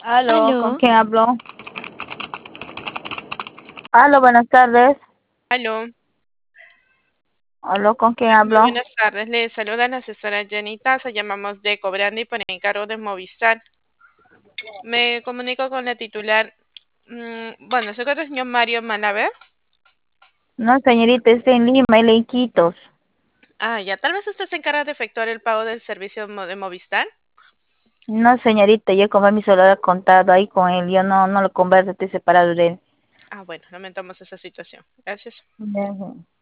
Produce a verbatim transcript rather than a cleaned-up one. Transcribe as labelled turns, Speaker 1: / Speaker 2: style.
Speaker 1: Aló, ¿con
Speaker 2: Aló,
Speaker 1: quién hablo? Aló, buenas tardes.
Speaker 3: Aló,
Speaker 1: Aló, ¿con quién
Speaker 3: muy
Speaker 1: hablo?
Speaker 3: buenas tardes. Le saluda la asesora Jenny Taza. Llamamos de Cobrandi por encargo de Movistar. Me comunico con la titular. mm, bueno, soy con el señor Mario Malaver.
Speaker 1: No, señorita, estoy en Lima y le Iquitos.
Speaker 3: Ah, ya, tal vez usted se encarga de efectuar el pago del servicio mo- de Movistar.
Speaker 1: No, señorita, yo compré mi celular contado ahí con él. Yo no, no lo converso, estoy separado de él.
Speaker 3: Ah, bueno, lamentamos esa situación. Gracias.
Speaker 1: Ujú.